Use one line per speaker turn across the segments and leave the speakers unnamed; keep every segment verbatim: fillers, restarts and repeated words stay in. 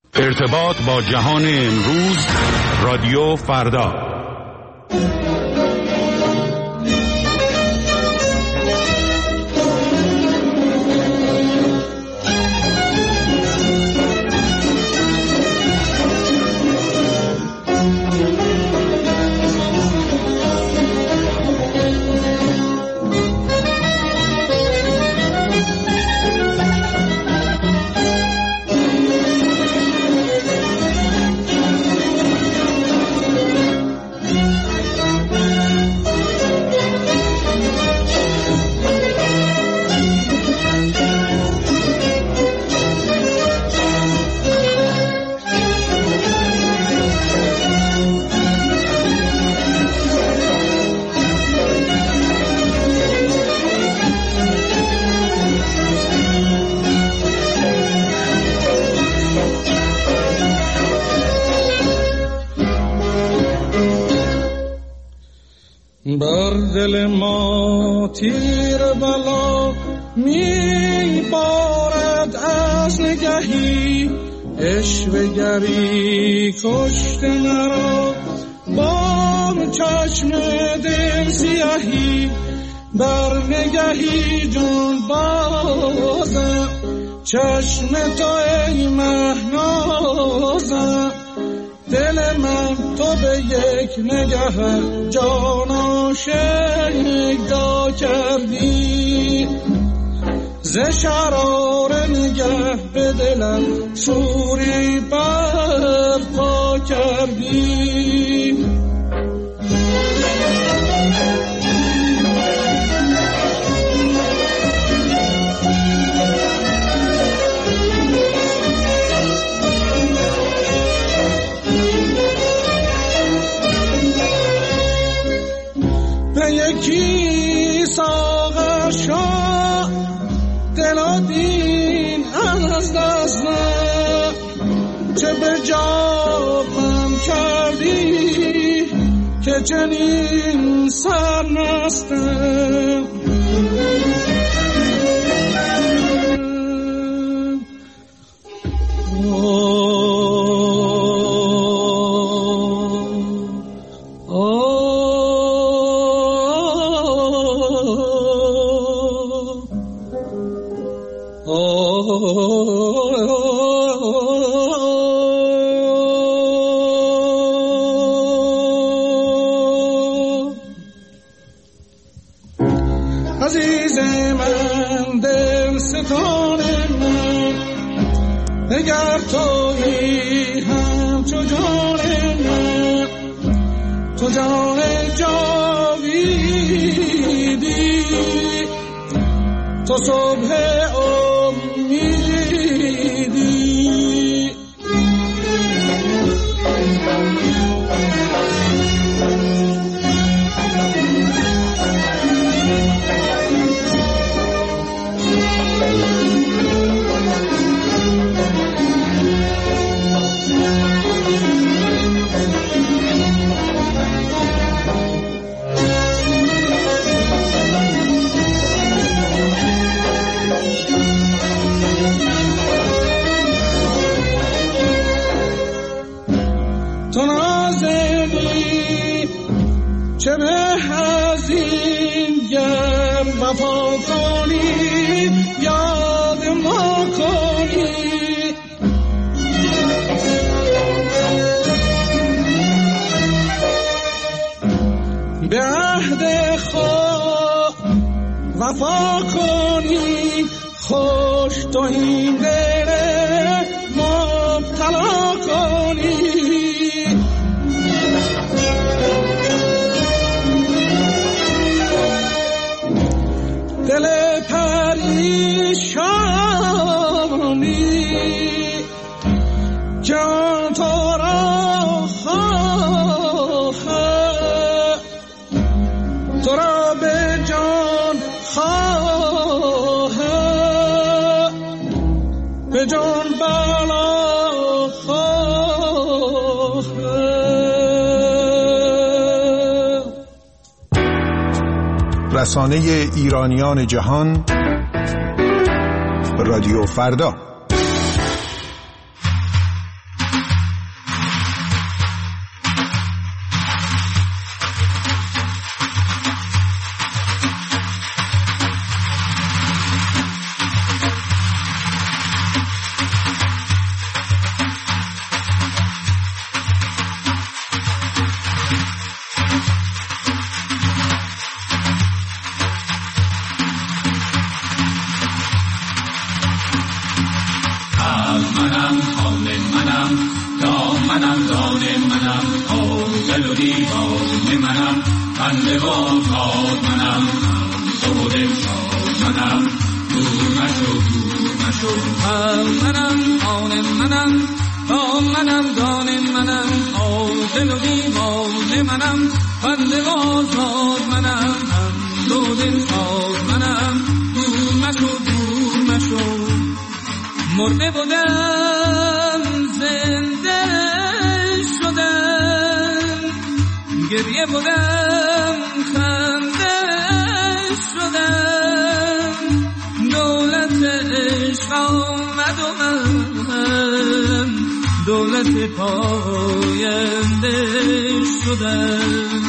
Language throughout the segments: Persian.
ارتباط با جهان امروز، رادیو فردا.
بر دل ما تیر بلا می بارد از نگهی، عشوه گری کشت مرا با چشم دل سیاهی. بر نگهی جون بازم چشم تو ای مهنازم، دل من تو به یک نگه جان آشکار کردی. ز شرار نگه به دلم شوری برپا کردی. یکی ساغر شاه دل دین از دست نه، چه به جابم کردی که چنین سرمستم. عزیز من دل ستان من، اگر تویی هم تو جان من، تو جان جاویدی، تو صبح امیدی. تو نازنی چه به هزین گر وفا کنی یاد ما کنی. به عهد خود وفا کنی، خوش تو این دل مبتلا کنی. دل پریشانی جان تو را خواهد، تو را به جان خواهد، به جان بلا خواهد.
رسانه ایرانیان جهان، رادیو فردا.
منم خان منم دامنم دان منم حاصل و دیوان منم بنده و آزاد منم سود شاد منم دور مشو دور مشو منم خان منم دامنم دان منم حاصل و دیوان منم بنده و آزاد منم سود شاد منم دور مشو دور مشو مرده بودم زنده شدم گریه بودم خنده شدم دولت عشق آمد و من دولت پاینده شدم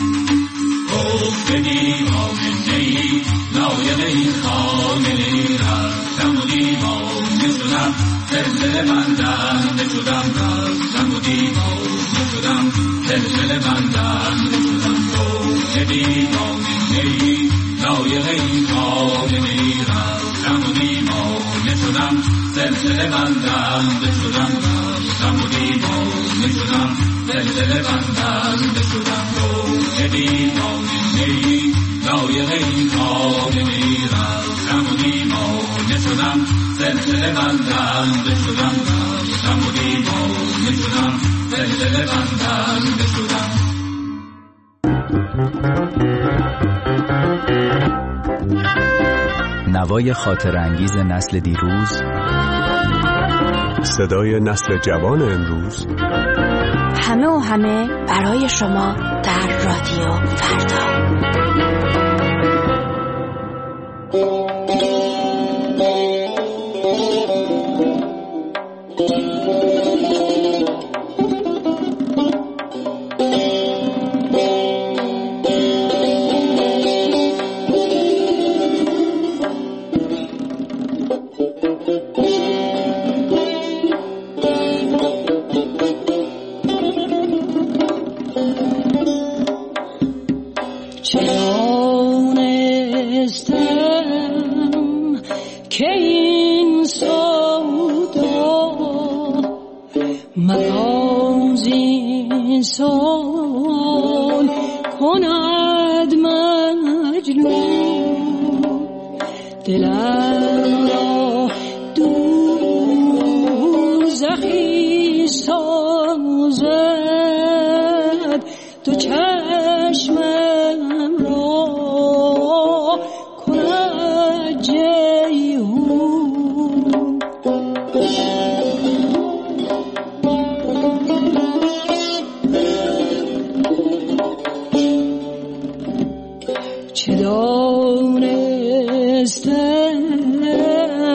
گفت دیوانه نی لایقه خانه رفتم و دیوانه شدم سلسله بندنده شدم رفتم و دیوانه شدم سلسله بندنده شدم گفت دیوانه نی لایقه خانه رفتم و دیوانه شدم سلسله بندنده شدم رفتم و دیوانه شدم سلسله بندنده شدم گفت دیوانه نی لایقه خانه رفتم و دیوانه شدم سلسله بندنده شدم رفتم و دیوانه شدم سلسله بندنده شدم.
نوای خاطر انگیز نسل دیروز،
صدای نسل جوان امروز،
همه و همه برای شما در رادیو فردا.
چه دانستم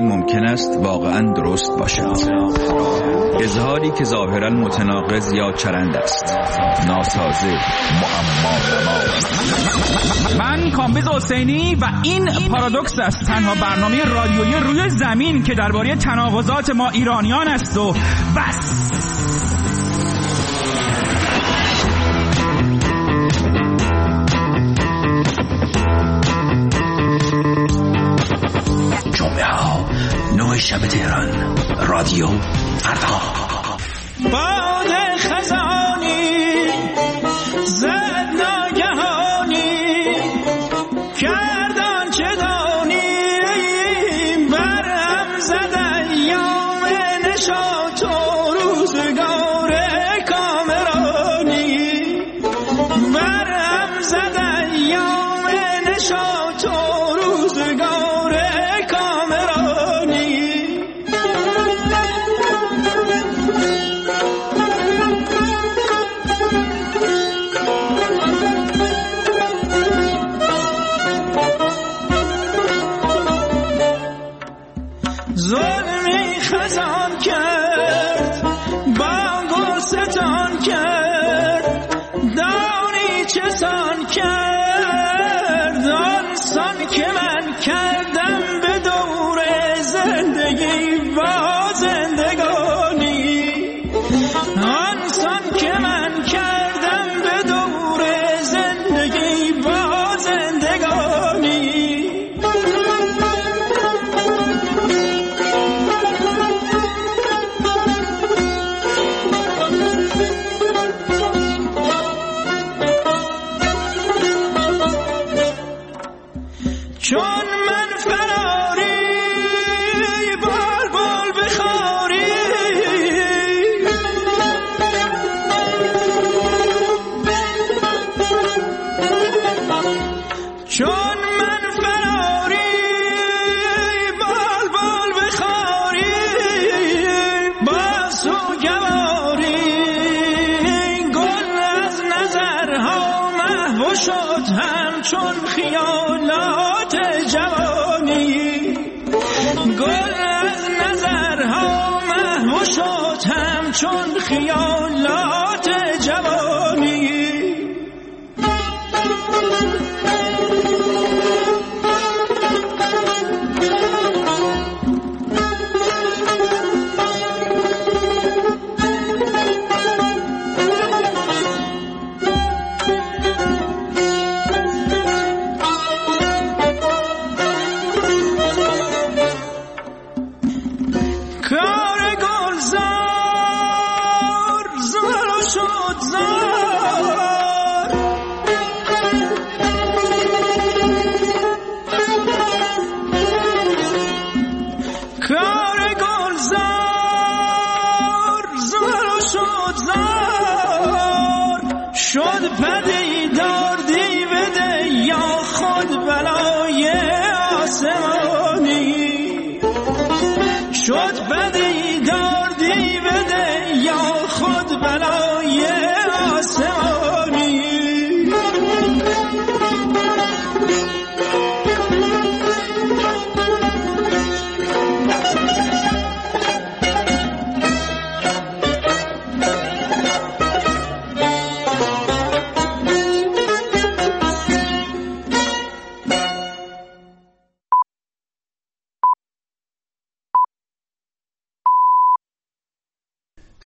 ممکن است واقعاً درست باشد. اظهاری که ظاهراً متناقض یا چرند است، ناسازه، معما.
من کامبیز حسینی و این پارادوکس است، تنها برنامه رادیویی روی زمین که درباره تناقضات ما ایرانیان است و بس.
جمعه ها نه شب تهران، رادیو فردا.
باد خزانی زد ناگهانی، کردان چه دانیم برهم زد ایام نشاط و روزگار کامرانی، برهم زد ایام نشاط و روزگار کامرانی. ظلمی خزان کرد، بانگو ستان کرد، دانی چه سان کرد، آن سان که من کردم به دور زندگی با زندگانی، آن سان که من کردم به دور زندگی با زندگانی. چون من فراری بار بال بخاری، چون من فراری بال بال بخاری، با سوگواری گل از نظرها محو شد همچون خیالات جوانی، گل از نظرها محو شد همچون خیالات جوانی. کار گلزار زار شد زار، کار گلزار زار شد زار، شد پدیدار دیوده یا خود بلای آسمانی، شد پدیدار دیوده یا خود بلای